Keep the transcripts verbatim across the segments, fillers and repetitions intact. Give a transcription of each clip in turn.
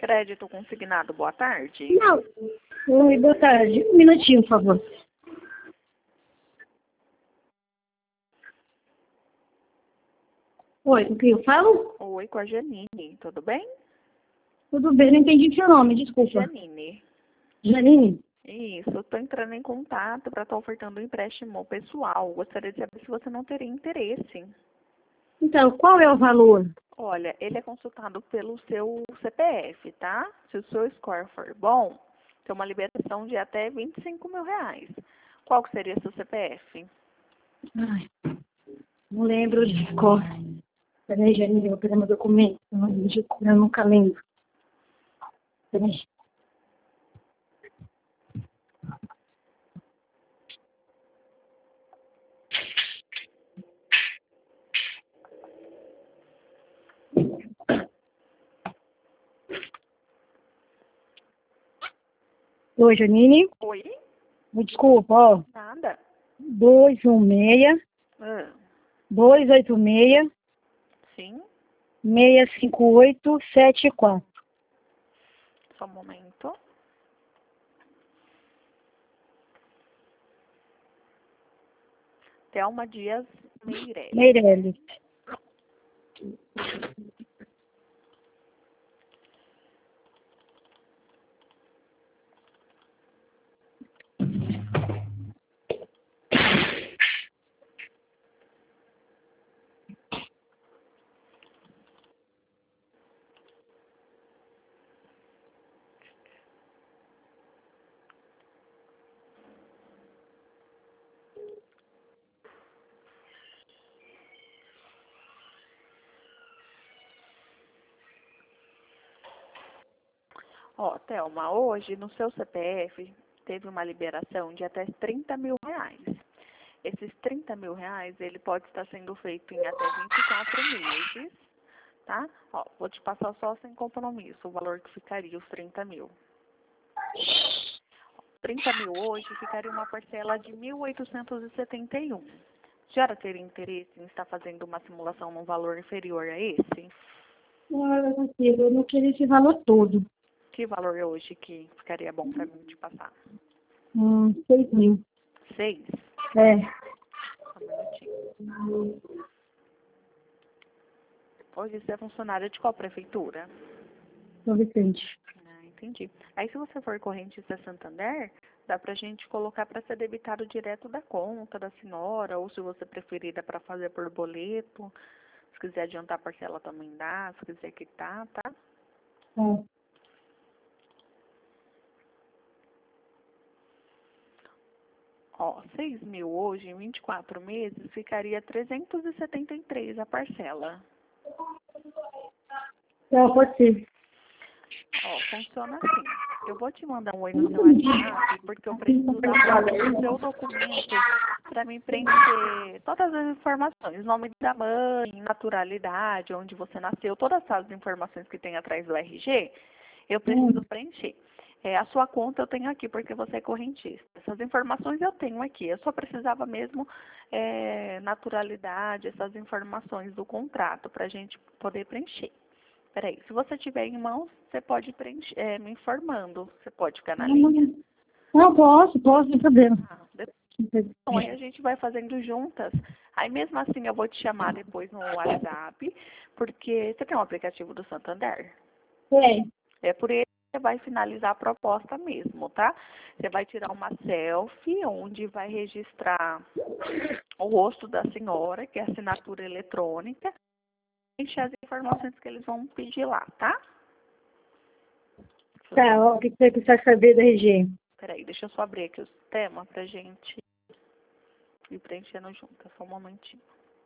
Crédito consignado, boa tarde. Não. Oi, boa tarde. Um minutinho, por favor. Oi, com quem eu falo? Oi, com a Janine, tudo bem? Tudo bem, não entendi seu nome, desculpa. Janine. Janine? Isso, estou entrando em contato para estar ofertando um empréstimo pessoal. Gostaria de saber se você não teria interesse. Então, qual é o valor? Olha, ele é consultado pelo seu C P F, tá? Se o seu score for bom, tem uma liberação de até vinte e cinco mil reais. Qual que seria seu C P F? Ai, não lembro de cor. Peraí, Janine, eu vou pegar meu documento. Não lembro de cor, eu nunca lembro. Peraí. Oi, Janine. Oi? Me desculpa, ó. Nada. dois um seis, Ah, dois oito seis, sim, seis cinco oito sete quatro. só um momento. Thelma Dias Meirelles. Meirelles. Ó, Thelma, hoje no seu C P F teve uma liberação de até trinta mil reais. Esses trinta mil reais, ele pode estar sendo feito em até vinte e quatro meses, tá? Ó, vou te passar só sem compromisso o valor que ficaria os trinta mil. trinta mil hoje ficaria uma parcela de mil oitocentos e setenta e um. Já teria interesse em estar fazendo uma simulação num valor inferior a esse? Olha, meu filho, eu não queria esse valor todo. Que valor é hoje que ficaria bom para mim te passar? Hum, seis mil. Seis? É. Só um minutinho. Hoje você é funcionária de qual prefeitura? São Vicente. Ah, entendi. Aí se você for correntista Santander, dá pra gente colocar para ser debitado direto da conta da senhora, ou se você preferir, dá para fazer por boleto. Se quiser adiantar a parcela também dá, se quiser quitar, tá? É. Ó, seis mil hoje, em vinte e quatro meses, ficaria trezentos e setenta e três a parcela. Então, pode ser. Ó, funciona assim. Eu vou te mandar um oi no seu WhatsApp, porque eu preciso da foto do seu documento para me preencher todas as informações. Nome da mãe, naturalidade, onde você nasceu, todas as informações que tem atrás do R G, eu preciso Hum. preencher. É, a sua conta eu tenho aqui, porque você é correntista. Essas informações eu tenho aqui. Eu só precisava mesmo é, naturalidade, essas informações do contrato, para a gente poder preencher. Peraí, se você tiver em mãos, você pode preencher, é, me informando. Você pode ficar na linha? Não, posso, posso, sem problema. Ah, depois, então, aí a gente vai fazendo juntas. Aí mesmo assim eu vou te chamar depois no WhatsApp, porque você tem um aplicativo do Santander? Tem. É por ele que você vai finalizar a proposta mesmo, tá? Você vai tirar uma selfie, onde vai registrar o rosto da senhora, que é a assinatura eletrônica, encher as informações que eles vão pedir lá, tá? Tá, ó, o que você precisa saber da R G? Peraí, deixa eu só abrir aqui o sistema pra gente ir preenchendo junto. Só um momentinho.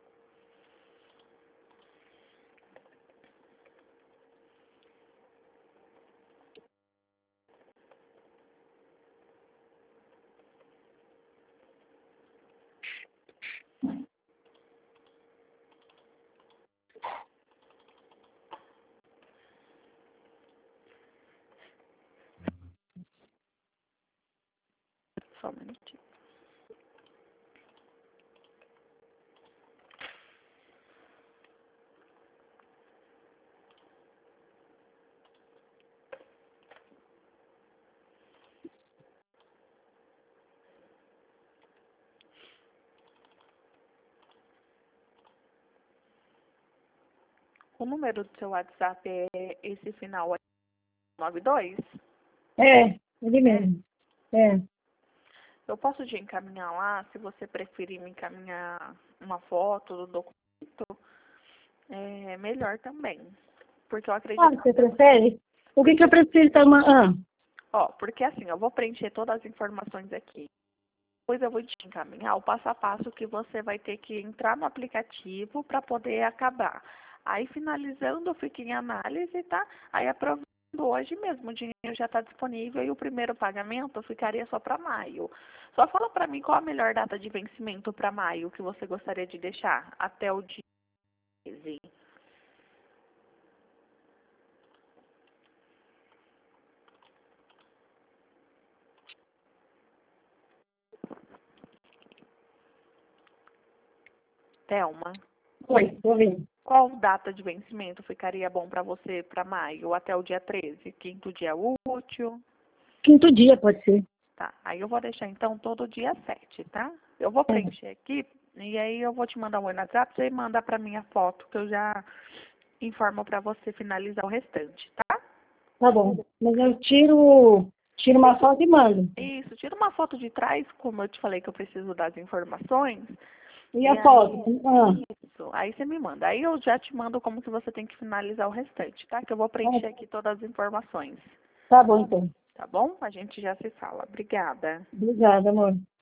Só um minutinho. O número do seu WhatsApp é esse final nove dois? É, ele mesmo. É. Eu posso te encaminhar lá, se você preferir me encaminhar uma foto do documento, é melhor também. Porque eu Ah, acredito você que... prefere? O que que eu preciso tomar? Ah, Ó, porque assim, eu vou preencher todas as informações aqui. Depois eu vou te encaminhar o passo a passo que você vai ter que entrar no aplicativo para poder acabar. Aí, finalizando, fica em análise, tá? Aí, aprovando hoje mesmo, o dinheiro já está disponível e o primeiro pagamento ficaria só para maio. Só fala para mim qual a melhor data de vencimento para maio que você gostaria de deixar até o dia treze. Thelma, oi, tô vendo. qual data de vencimento ficaria bom para você para maio até o dia treze? Quinto dia útil? Quinto dia, pode ser. Tá, aí eu vou deixar então todo dia sete, tá? Eu vou É, preencher aqui e aí eu vou te mandar um oi no WhatsApp, você manda pra mim a foto que eu já informo pra você finalizar o restante, tá? tá bom. Mas eu tiro, tiro uma foto e mando. Isso, tira uma foto de trás, como eu te falei que eu preciso das informações, E e a foto? aí, Ah, isso, aí você me manda. Aí eu já te mando como que você tem que finalizar o restante, tá? Que eu vou preencher ah, aqui todas as informações, tá bom, então. tá bom? A gente já se fala. Obrigada. Obrigada, amor.